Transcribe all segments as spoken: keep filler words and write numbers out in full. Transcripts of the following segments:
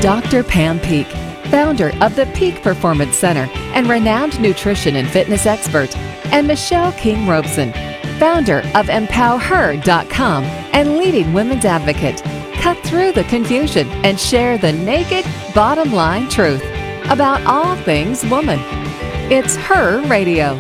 Doctor Pam Peak, founder of the Peak Performance Center and renowned nutrition and fitness expert, and Michelle King Robeson, founder of empower her dot com and leading women's advocate. Cut through the confusion and share the naked, bottom line truth about all things woman. It's Her Radio.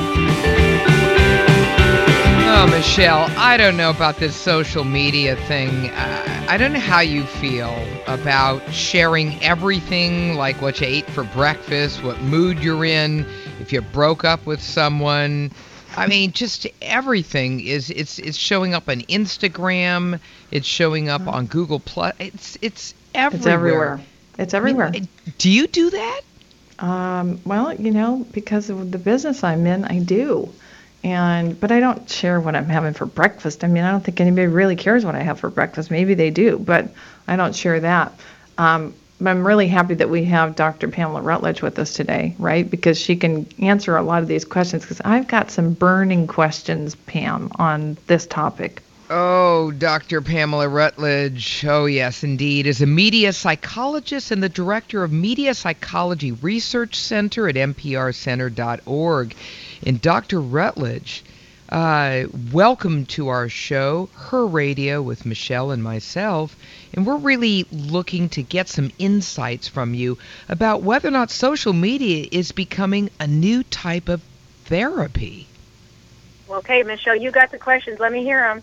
Oh, Michelle, I don't know about this social media thing. Uh, I don't know how you feel about sharing everything, like what you ate for breakfast, what mood you're in, if you broke up with someone. I mean, just everything is it's it's showing up on Instagram. It's showing up on Google Plus. It's it's everywhere. It's everywhere. It's everywhere. I mean, do you do that? Um, well, you know, because of the business I'm in, I do. And but I don't share what I'm having for breakfast. I mean, I don't think anybody really cares what I have for breakfast. Maybe they do, but I don't share that. Um, but I'm really happy that we have Doctor Pamela Rutledge with us today, right? Because she can answer a lot of these questions, because I've got some burning questions, Pam, on this topic. Oh, Doctor Pamela Rutledge. Oh, yes, indeed. Is a media psychologist and the director of Media Psychology Research Center at N P R center dot org. And Doctor Rutledge, uh, welcome to our show, Her Radio, with Michelle and myself. And we're really looking to get some insights from you about whether or not social media is becoming a new type of therapy. Okay, Michelle, you got the questions. Let me hear them.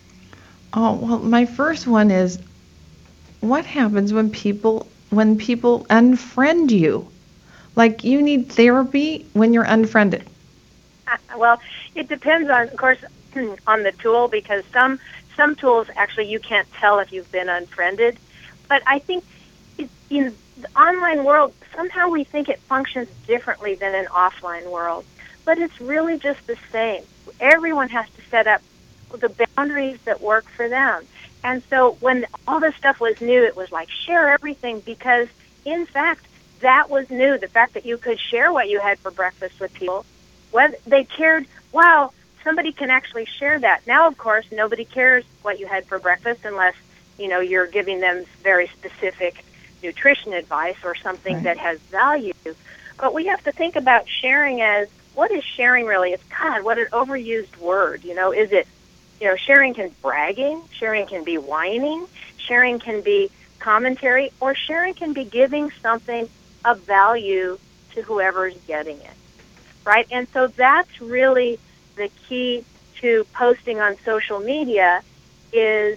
Oh, well, my first one is, what happens when people when people unfriend you? Like, you need therapy when you're unfriended. Well, it depends on, of course, on the tool, because some some tools actually you can't tell if you've been unfriended. But I think it, in the online world, somehow we think it functions differently than an offline world. But it's really just the same. Everyone has to set up the boundaries that work for them. And so when all this stuff was new, it was like, share everything, because, in fact, that was new. The fact that you could share what you had for breakfast with people, whether they cared, wow, somebody can actually share that. Now, of course, nobody cares what you had for breakfast unless, you know, you're giving them very specific nutrition advice or something right. that has value. But we have to think about sharing as, what is sharing really? It's, God, what an overused word. You know, is it, you know, sharing can be bragging, sharing can be whining, sharing can be commentary, or sharing can be giving something of value to whoever's getting it, right? And so that's really the key to posting on social media, is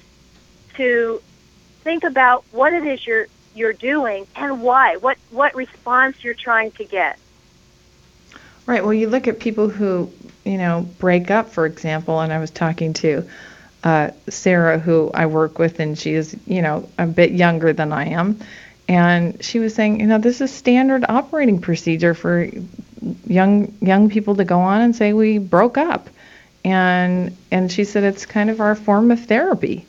to think about what it is you're you're doing and why, what what response you're trying to get. Right. Well, you look at people who, you know, break up, for example, and I was talking to uh, Sarah, who I work with, and she is, you know, a bit younger than I am. And she was saying, you know, this is standard operating procedure for young young people to go on and say we broke up. And and she said it's kind of our form of therapy.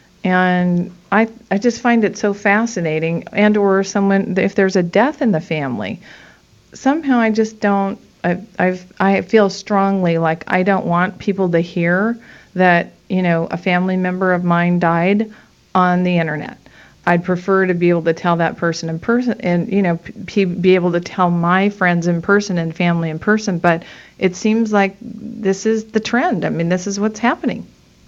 And I I just find it so fascinating. And or someone, if there's a death in the family, somehow I just don't, I I've, I feel strongly like I don't want people to hear that, you know, a family member of mine died on the internet. I'd prefer to be able to tell that person in person, and, you know, p- be able to tell my friends in person and family in person. But it seems like this is the trend. I mean, this is what's happening.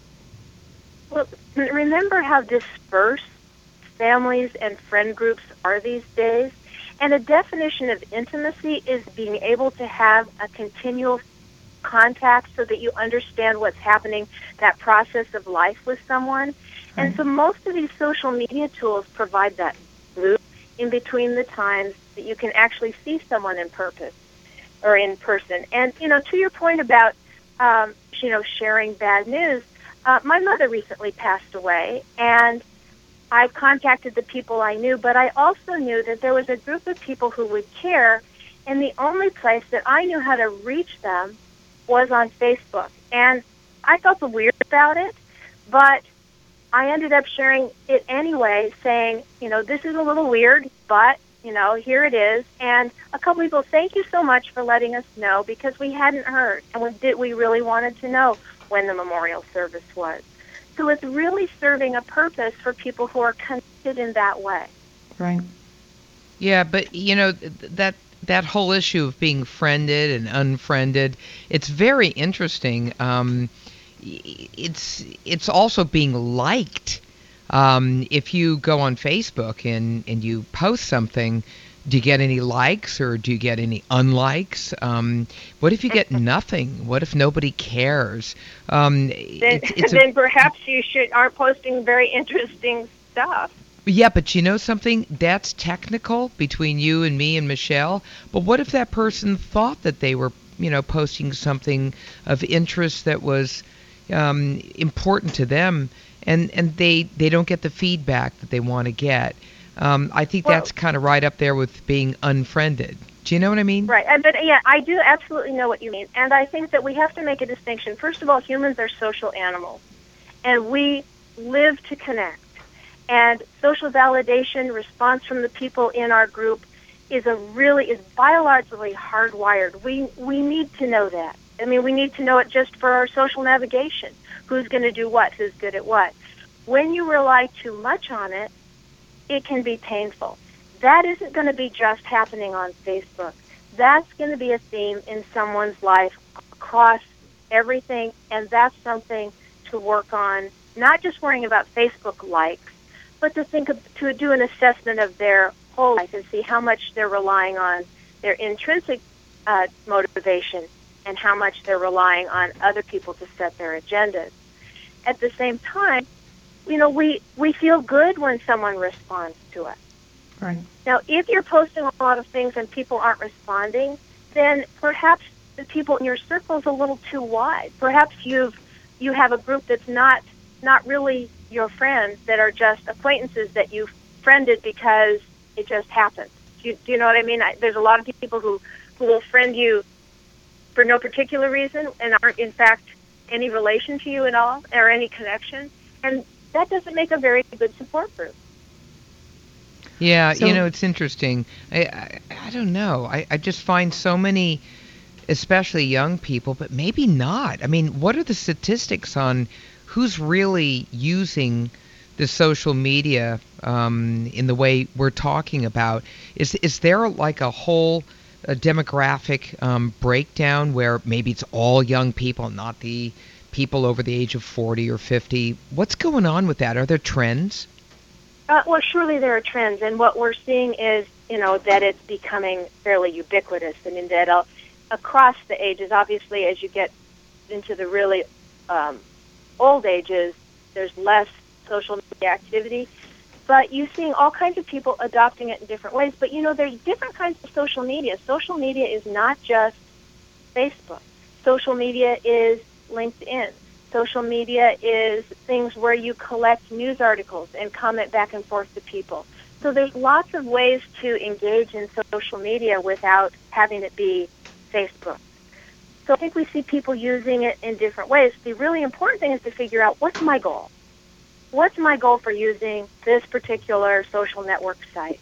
Well, remember how dispersed families and friend groups are these days? And a definition of intimacy is being able to have a continual contact so that you understand what's happening, that process of life with someone. And so most of these social media tools provide that loop in between the times that you can actually see someone in purpose or in person. And, you know, to your point about, um, you know, sharing bad news, uh, my mother recently passed away, and I contacted the people I knew, but I also knew that there was a group of people who would care, and the only place that I knew how to reach them was on Facebook. And I felt weird about it, but I ended up sharing it anyway, saying, you know, this is a little weird, but, you know, here it is. And a couple people, thank you so much for letting us know, because we hadn't heard, and we did. We really wanted to know when the memorial service was. So it's really serving a purpose for people who are connected in that way. Right. Yeah, but you know th- that that whole issue of being friended and unfriended, it's very interesting. Um, y- it's it's also being liked. Um, if you go on Facebook and and you post something, do you get any likes or do you get any unlikes? Um, what if you get nothing? What if nobody cares? Um, Then, it's, it's a, then perhaps you should aren't posting very interesting stuff. Yeah, but you know something? That's technical between you and me and Michelle. But what if that person thought that they were, you know, posting something of interest that was um, important to them, and and they they don't get the feedback that they want to get? Um, I think Well, that's kind of right up there with being unfriended. Do you know what I mean? right. And, but yeah, I do absolutely know what you mean. And I think that we have to make a distinction. First of all, humans are social animals, and we live to connect. And social validation, response from the people in our group is a really, is biologically hardwired. We, we need to know that. I mean, we need to know it just for our social navigation. Who's going to do what? Who's good at what? When you rely too much on it, it can be painful. That isn't going to be just happening on Facebook. That's going to be a theme in someone's life across everything, and that's something to work on, not just worrying about Facebook likes, but to think of, to do an assessment of their whole life and see how much they're relying on their intrinsic uh, motivation and how much they're relying on other people to set their agendas. At the same time, you know, we, we feel good when someone responds to us. Right. Now, if you're posting a lot of things and people aren't responding, then perhaps the people in your circle is a little too wide. Perhaps you've you have a group that's not not really your friends, that are just acquaintances that you've friended because it just happened. Do you, do you know what I mean? I, there's a lot of people who, who will friend you for no particular reason and aren't, in fact, any relation to you at all or any connection. And that doesn't make a very good support group. Yeah, So- you know, it's interesting. I, I, I don't know. I, I just find so many, especially young people, but maybe not. I mean, what are the statistics on who's really using the social media um, in the way we're talking about? Is is there like a whole a demographic um, breakdown where maybe it's all young people, not the people over the age of forty or fifty? What's going on with that? Are there trends? Uh, well, surely there are trends, and what we're seeing is, you know, that it's becoming fairly ubiquitous. I mean, that uh, across the ages, obviously, as you get into the really um, old ages, there's less social media activity, but you're seeing all kinds of people adopting it in different ways. But, you know, there's different kinds of social media. Social media is not just Facebook. Social media is LinkedIn. Social media is things where you collect news articles and comment back and forth to people. So there's lots of ways to engage in social media without having it be Facebook. So I think we see people using it in different ways. The really important thing is to figure out, what's my goal? What's my goal for using this particular social network site?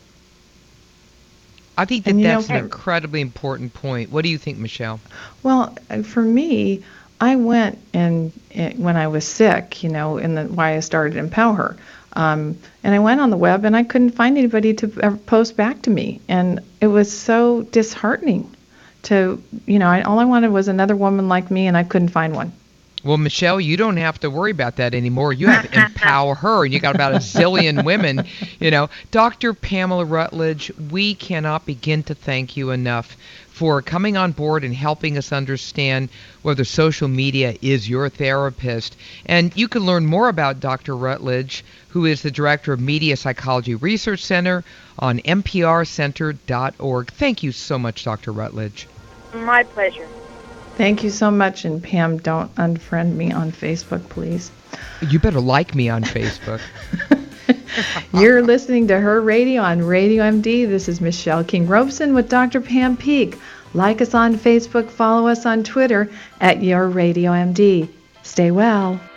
I think that And, you that's know- an incredibly important point. What do you think, Michelle? Well, uh, for me, I went and uh, when I was sick, you know, in the why I started Empower, um, and I went on the web and I couldn't find anybody to ever post back to me, and it was so disheartening. To you know, I, all I wanted was another woman like me, and I couldn't find one. Well, Michelle, you don't have to worry about that anymore. You have Empower Her, and you got about a zillion women. You know, Doctor Pamela Rutledge, we cannot begin to thank you enough for coming on board and helping us understand whether social media is your therapist. And you can learn more about Doctor Rutledge, who is the director of Media Psychology Research Center, on N P R center dot org. Thank you so much, Doctor Rutledge. My pleasure. Thank you so much, and Pam, don't unfriend me on Facebook, please. You better like me on Facebook. You're listening to Her Radio on Radio M D. This is Michelle King Robeson with Doctor Pam Peeke. Like us on Facebook, follow us on Twitter at Your Radio M D. Stay well.